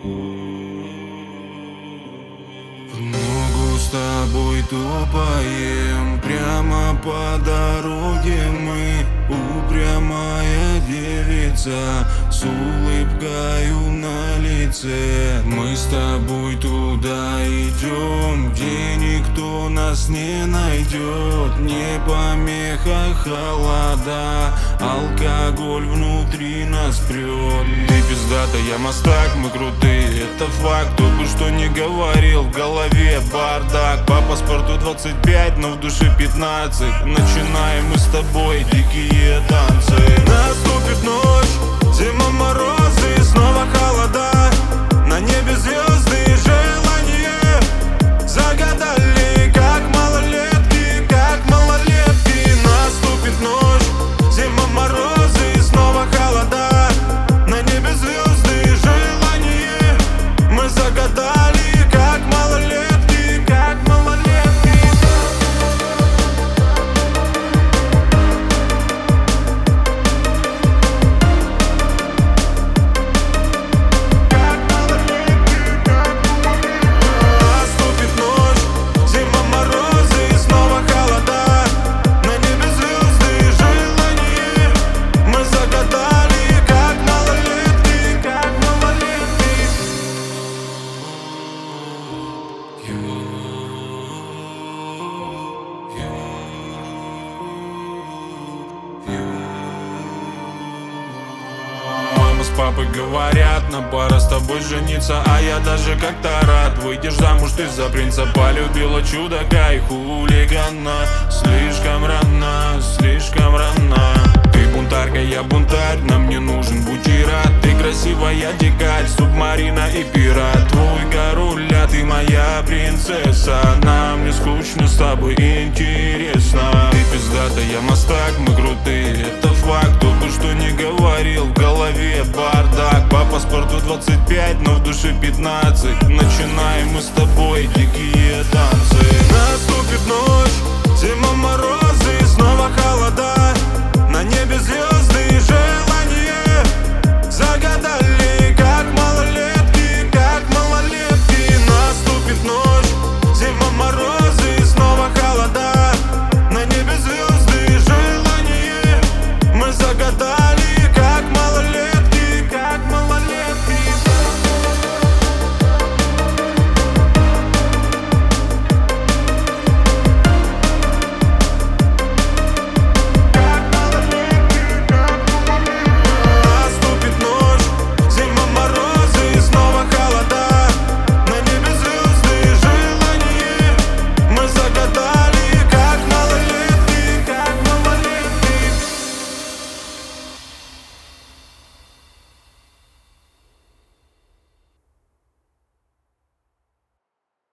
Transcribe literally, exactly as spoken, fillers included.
В ногу с тобой топаем, прямо по дороге мы. Упрямая девица с улыбкою на лице. Мы с тобой туда идем, где никто нас не найдет. Не помеха холода, алкоголь внутри нас прет. Ты пиздата, я мастак, мы крутые, это факт. Только что не говорил, в голове бардак. По паспорту двадцать пять, но в душе пятнадцать. Начинаем мы с тобой дикие танцы. Наступит ночь, зима, морозы, снова холода. На небе звезды, желания загадали, как малолетки, как малолетки. Наступит ночь, зима, морозы, снова холода. На небе звезды, желания мы загадали, как малолетки, как малолетки. Папы говорят, на пора с тобой жениться, а я даже как-то рад. Выйдешь замуж ты за принца, полюбила чудака и хулигана. Слишком рано, слишком рано. Ты бунтарка, я бунтарь, нам не нужен бутират. Ты красивая дикарь, субмарина и пират. Твой король, а ты моя принцесса. Нам не скучно, с тобой интересно. Ты пиздата, я мастак, мы крутые, это факт. Только что не говорил, в голове бардак. По паспорту двадцать пять, но в душе пятнадцать. Начинаем мы с тобой дикие танцы. Наступит ночь.